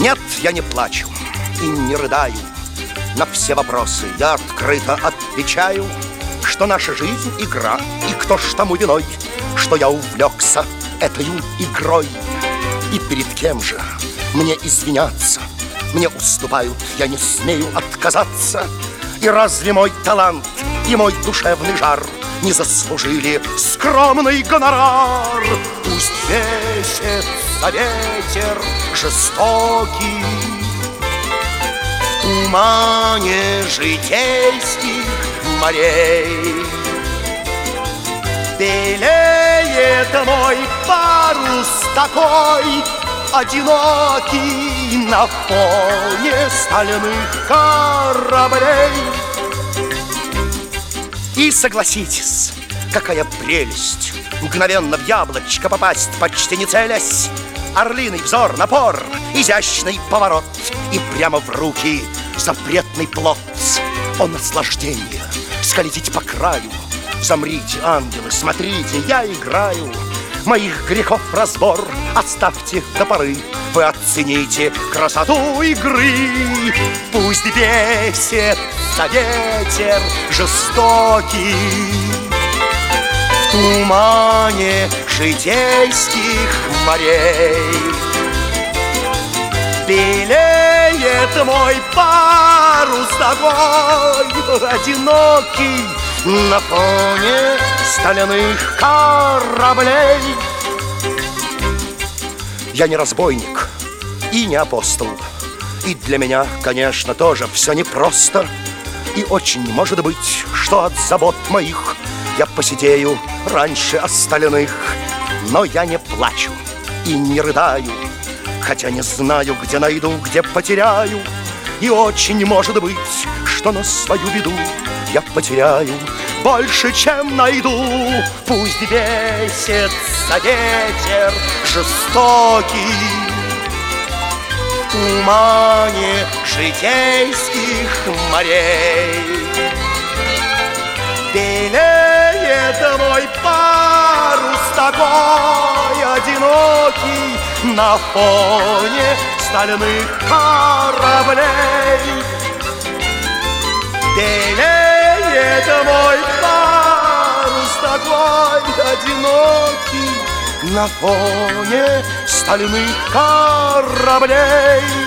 Нет, я не плачу и не рыдаю. На все вопросы я открыто отвечаю, что наша жизнь — игра, и кто ж тому виной, что я увлекся этой игрой. И перед кем же мне извиняться? Мне уступают, я не смею отказаться. И разве мой талант и мой душевный жар не заслужили скромный гонорар? Пусть бесится ветер жестокий в тумане житейских морей. Белеет мой парус такой одинокий на фоне стальных кораблей. И согласитесь, какая прелесть мгновенно в яблочко попасть, почти не целясь. Орлиный взор, напор, изящный поворот, и прямо в руки запретный плод. О, наслаждение скользить по краю! Замрите, ангелы, смотрите, я играю. Моих грехов разбор оставьте до поры. Вы оцените красоту игры. Пусть бесится ветер жестокий в тумане житейских морей. Белеет мой парус такой одинокий на фоне стальных кораблей. Я не разбойник и не апостол, и для меня, конечно, тоже все непросто. И очень может быть, что от забот моих я посидею раньше остальных. Но я не плачу и не рыдаю, хотя не знаю, где найду, где потеряю. И очень может быть, что на свою беду я потеряю больше, чем найду. Пусть бесится ветер жестокий в тумане житейских морей. Белеет мой парус такой одинокий на фоне стальных кораблей. Белеет мой парус такой одинокий на фоне стальных кораблей.